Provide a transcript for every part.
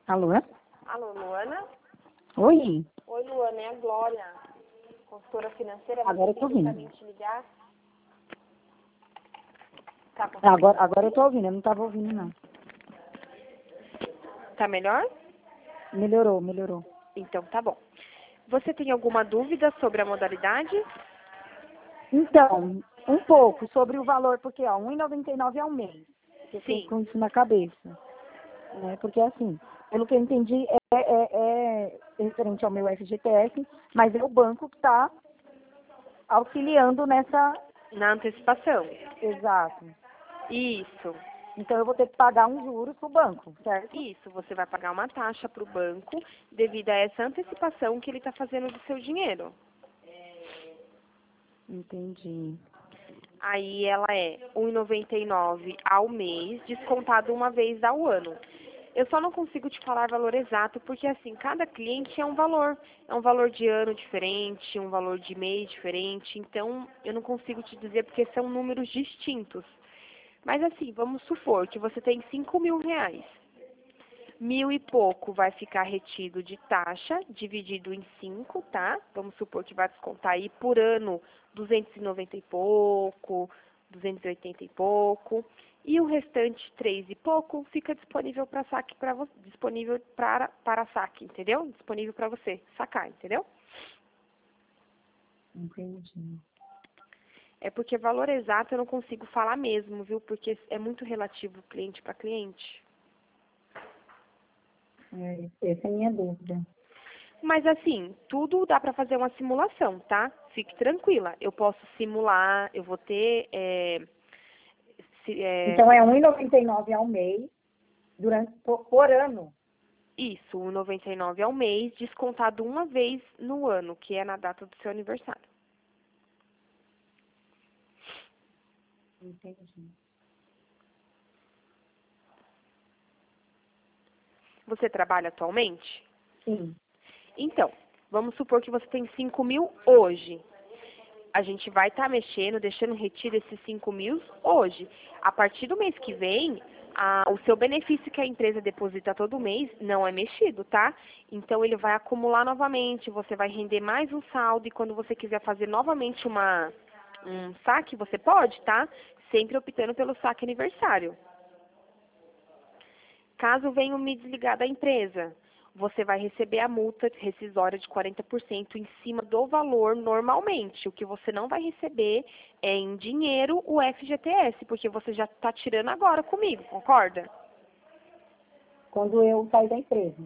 Alô? Alô, Luana? Oi? Oi, Luana, é a Glória, consultora financeira. Agora eu tô ouvindo. Pra mim te ligar? Tá conseguindo? Agora eu tô ouvindo, eu não tava ouvindo, não. Tá melhor? Melhorou. Então tá bom. Você tem alguma dúvida sobre a modalidade? Então, um pouco sobre o valor, porque, ó, R$1,99 ao mês. Eu tô Sim. com isso na cabeça. Né? Porque, assim, pelo que eu entendi, é referente ao meu FGTS, mas é o banco que está auxiliando nessa... Na antecipação. Exato. Isso. Então, eu vou ter que pagar um juros pro banco, certo? Isso, você vai pagar uma taxa para o banco devido a essa antecipação que ele está fazendo do seu dinheiro. Entendi. Aí ela é R$ 1,99 ao mês, descontado uma vez ao ano. Eu só não consigo te falar valor exato, porque assim, cada cliente é um valor. É um valor de ano diferente, um valor de mês diferente. Então, eu não consigo te dizer porque são números distintos. Mas assim, vamos supor que você tem R$ 5.000. 1.000 e pouco vai ficar retido de taxa, dividido em 5, tá? Vamos supor que vai descontar aí por ano 290 e pouco, 280 e pouco. E o restante 3 e pouco fica disponível para saque para você, disponível para saque, entendeu? Disponível para você sacar, entendeu? Entendi. É porque valor exato eu não consigo falar mesmo, viu? Porque é muito relativo cliente para cliente. Essa é a minha dúvida. Mas assim, tudo dá para fazer uma simulação, tá? Fique tranquila. Eu posso simular, eu vou ter... Então, é R$1,99 ao mês, por ano. isso, R$ 99 ao mês, descontado uma vez no ano, que é na data do seu aniversário. Entendi. Você trabalha atualmente? Sim. Então, vamos supor que você tem 5.000 hoje. A gente vai estar mexendo, deixando retido esses 5.000 hoje. A partir do mês que vem, o seu benefício que a empresa deposita todo mês não é mexido, tá? Então, ele vai acumular novamente, você vai render mais um saldo e quando você quiser fazer novamente um saque, você pode, tá? Sempre optando pelo saque aniversário. Caso venha me desligar da empresa, você vai receber a multa rescisória de 40% em cima do valor normalmente. O que você não vai receber é em dinheiro o FGTS, porque você já está tirando agora comigo, concorda? Quando eu sair da empresa.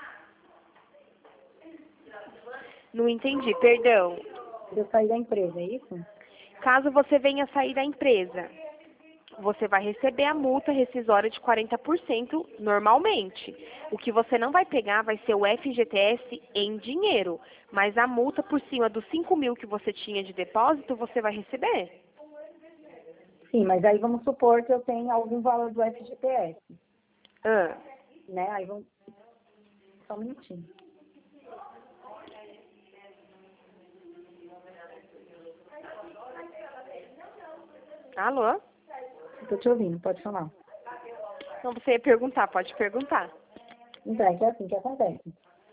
Não entendi, perdão. Quando eu sair da empresa, é isso? Caso você venha sair da empresa, você vai receber a multa rescisória de 40% normalmente. O que você não vai pegar vai ser o FGTS em dinheiro, mas a multa por cima dos 5.000 que você tinha de depósito, você vai receber. Sim, mas aí vamos supor que eu tenha algum valor do FGTS, Ah, né? Aí vamos... Só um minutinho. alô? Estou te ouvindo, pode falar. Então você ia perguntar, pode perguntar. Então, é que é assim que acontece.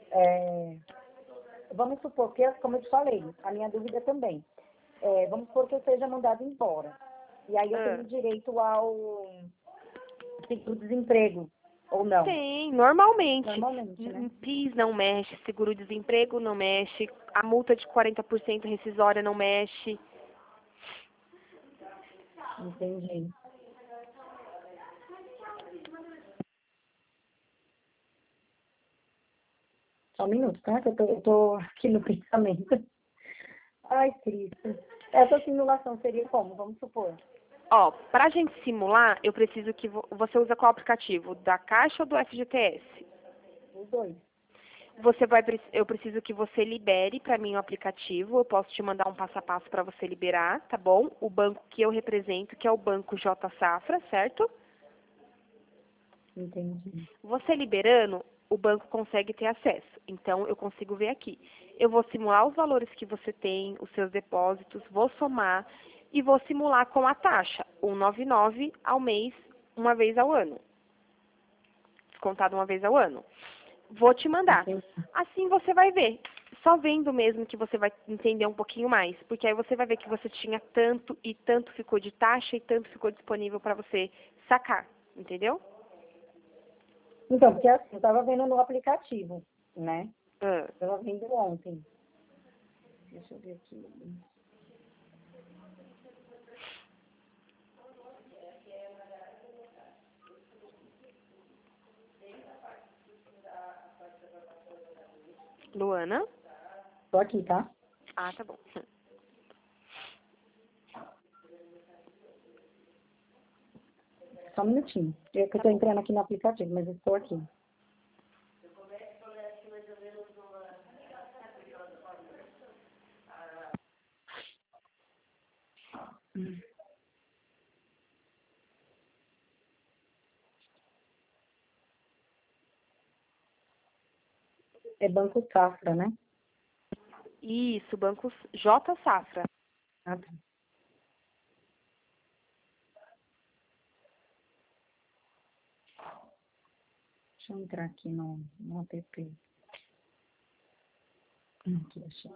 Vamos supor que, como eu te falei, a minha dúvida também. Vamos supor que eu seja mandada embora. E aí eu Ah. tenho direito ao seguro-desemprego, ou não? Tem, normalmente. Normalmente, né? PIS não mexe, seguro-desemprego não mexe, a multa de 40% rescisória não mexe. Entendi. Só um minuto, tá? Que eu tô aqui no pensamento. Ai, Cristo. Essa simulação seria como? Vamos supor. Ó, pra gente simular, eu preciso que você usa qual aplicativo? Da Caixa ou do FGTS? Os dois. Eu preciso que você libere para mim o aplicativo. Eu posso te mandar um passo a passo para você liberar, tá bom? O banco que eu represento, que é o Banco J Safra, certo? Entendi. Você liberando, o banco consegue ter acesso. Então, eu consigo ver aqui. Eu vou simular os valores que você tem, os seus depósitos, vou somar e vou simular com a taxa, 1,99 ao mês, uma vez ao ano. Descontado uma vez ao ano. Vou te mandar. Entendi. Assim você vai ver. Só vendo mesmo que você vai entender um pouquinho mais. Porque aí você vai ver que você tinha tanto e tanto ficou de taxa e tanto ficou disponível para você sacar. Entendeu? Então, porque assim, eu tava vendo no aplicativo, né? Ah, Eu tava vendo ontem. Deixa eu ver aqui. Luana? Tô aqui, tá? Ah, tá bom. Só um minutinho. É que eu tô entrando aqui no aplicativo, mas eu estou aqui. É Banco Safra, né? Isso, Banco J Safra. Ah, tá. Deixa eu entrar aqui no app. Aqui, achei.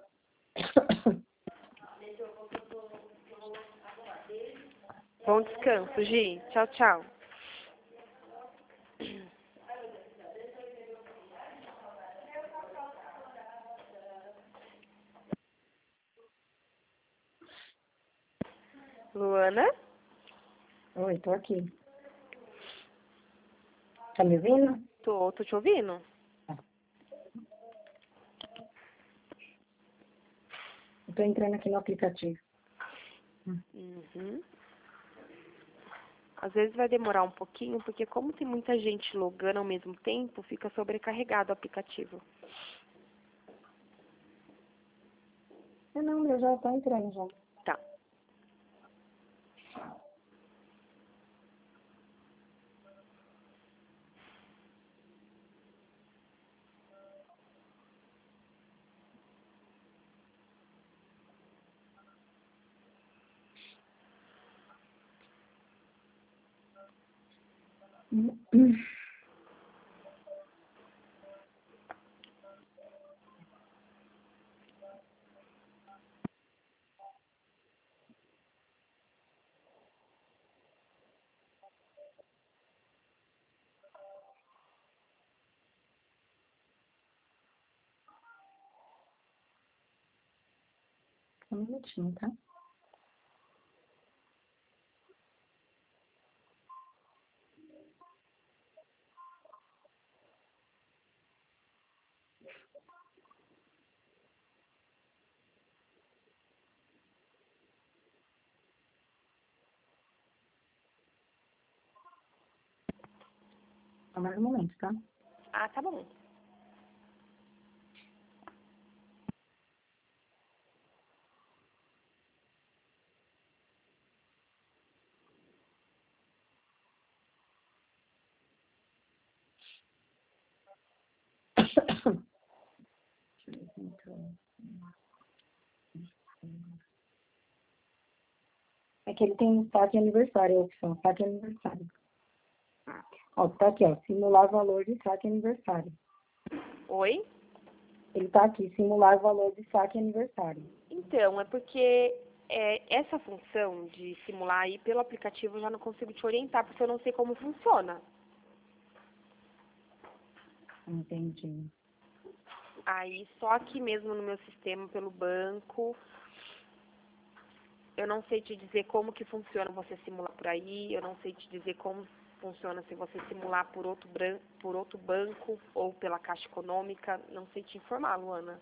Bom descanso, Gi. Tchau, tchau. Luana? Oi, tô aqui. Tá me ouvindo? Tô te ouvindo. Eu tô entrando aqui no aplicativo. Uhum. Às vezes vai demorar um pouquinho, porque como tem muita gente logando ao mesmo tempo, fica sobrecarregado o aplicativo. Não, eu já tô entrando já. Tá. Um minutinho, tá? Só mais um momento, tá? Ah, tá bom. É que ele tem saque aniversário, a opção, saque aniversário. Ó, tá aqui, ó, simular valor de saque aniversário. Oi? Ele tá aqui, simular valor de saque aniversário. Então, é porque essa função de simular aí pelo aplicativo eu já não consigo te orientar, porque eu não sei como funciona. Entendi. Aí, só aqui mesmo no meu sistema, pelo banco, eu não sei te dizer como que funciona você simular por aí, eu não sei te dizer como funciona se você simular por outro banco ou pela Caixa Econômica, não sei te informar, Luana.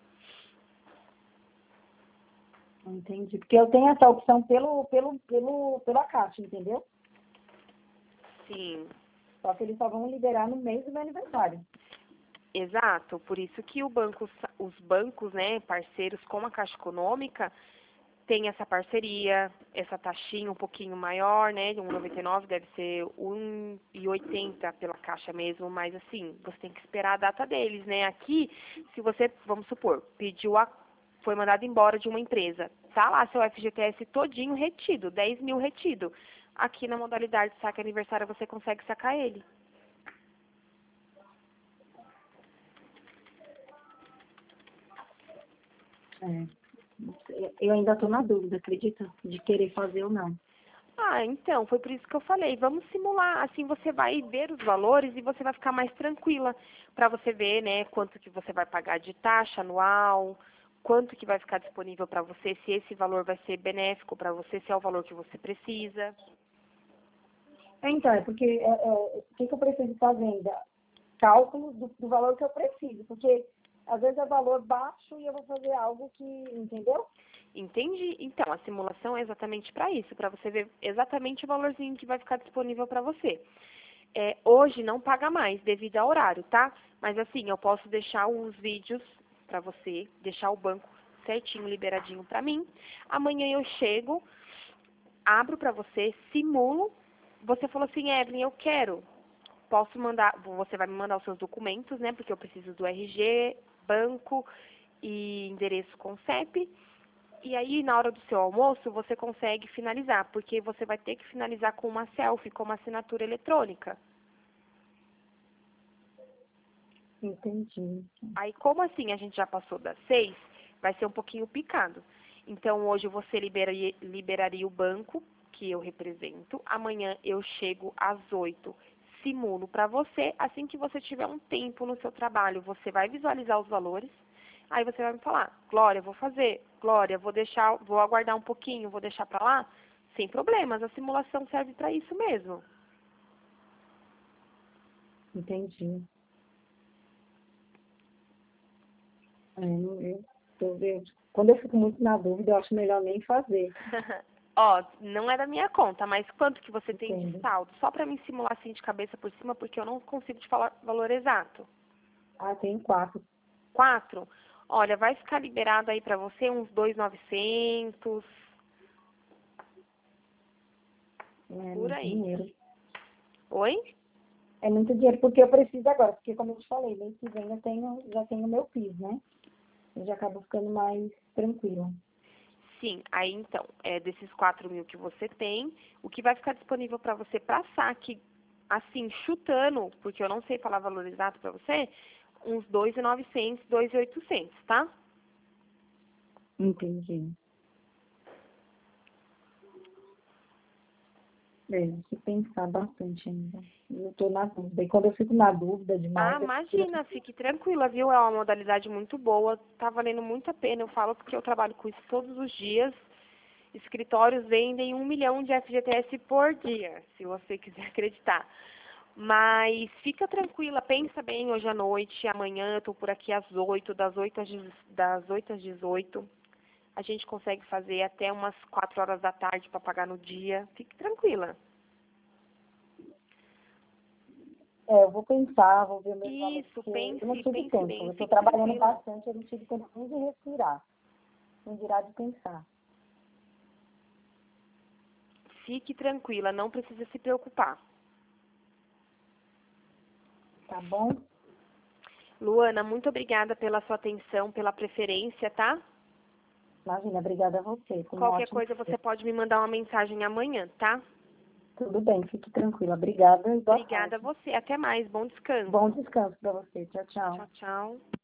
Entendi. Porque eu tenho essa opção pela Caixa, entendeu? Sim, Só que eles só vão liberar no mês do meu aniversário. exato. Por isso que os bancos, né, parceiros com a Caixa Econômica, tem essa parceria, essa taxinha um pouquinho maior, né, de 1,99, deve ser 1,80 pela Caixa mesmo, mas assim, você tem que esperar a data deles, né? Aqui, se você, vamos supor, foi mandado embora de uma empresa, tá lá seu FGTS todinho retido, 10 mil retido. Aqui na modalidade saque aniversário você consegue sacar ele. É. Eu ainda estou na dúvida, acredita? De querer fazer ou não. Ah, então, foi por isso que eu falei, vamos simular, assim você vai ver os valores e você vai ficar mais tranquila, para você ver, né, quanto que você vai pagar de taxa anual, quanto que vai ficar disponível para você, se esse valor vai ser benéfico para você, se é o valor que você precisa. Então, é porque o que eu preciso fazer ainda? Cálculo do valor que eu preciso, porque às vezes é valor baixo e eu vou fazer algo que, entendeu? Entendi? Então, a simulação é exatamente para isso, para você ver exatamente o valorzinho que vai ficar disponível para você. Hoje não paga mais devido ao horário, tá? Mas assim, eu posso deixar os vídeos para você, deixar o banco certinho, liberadinho para mim. Amanhã eu chego, abro para você, simulo. Você falou assim, Evelyn, eu quero. Posso mandar, você vai me mandar os seus documentos, né? Porque eu preciso do RG, banco e endereço com CEP. E aí, na hora do seu almoço, você consegue finalizar, porque você vai ter que finalizar com uma selfie, com uma assinatura eletrônica. Entendi. Aí, como assim a gente já passou das 6, vai ser um pouquinho picado. Então, hoje você liberaria o banco, que eu represento. Amanhã eu chego às 8, simulo para você. Assim que você tiver um tempo no seu trabalho, você vai visualizar os valores. Aí você vai me falar, Glória, vou fazer. Glória, vou aguardar um pouquinho, vou deixar para lá. Sem problemas, a simulação serve para isso mesmo. Entendi. Quando eu fico muito na dúvida, eu acho melhor nem fazer. Ó, não é da minha conta, mas quanto que você tem de Entendo. saldo? Só para me simular assim de cabeça por cima, porque eu não consigo te falar o valor exato. Ah, tem 4. 4? Olha, vai ficar liberado aí para você uns 2.900, É por muito aí. dinheiro. Oi? É muito dinheiro, porque eu preciso agora. Porque, como eu te falei, mês que vem já tenho meu PIS, né? Eu já acabo ficando mais tranquila. Sim, aí então, desses 4.000 que você tem, o que vai ficar disponível para você para saque, assim, chutando, porque eu não sei falar valor exato para você, uns 2.900, 2.800, tá? Entendi. Se pensar bastante ainda. Eu tô na dúvida. E quando eu fico na dúvida Ah, demais, imagina, fique tranquila, viu? É uma modalidade muito boa, tá valendo muito a pena. Eu falo porque eu trabalho com isso todos os dias. Escritórios vendem 1 milhão de FGTS por dia, se você quiser acreditar. Mas fica tranquila, pensa bem hoje à noite, amanhã eu tô por aqui às 8, das 8 às 18. A gente consegue fazer até umas 4 horas da tarde para pagar no dia. Fique tranquila. eu vou pensar, vou ver meus valores, Isso, porque eu não tive pense tempo. bem, Eu estou fique trabalhando tranquila. bastante, eu não tive tempo nem de respirar. Não dirá de pensar. Fique tranquila, não precisa se preocupar. Tá bom? Luana, muito obrigada pela sua atenção, pela preferência, tá? Imagina, obrigada a você. Tenha um Qualquer ótimo coisa dia. você pode me mandar uma mensagem amanhã, tá? Tudo bem, fique tranquila. Obrigada e boa Obrigada a tarde. você. Até mais. Bom descanso. Bom descanso para você. Tchau, tchau. Tchau, tchau.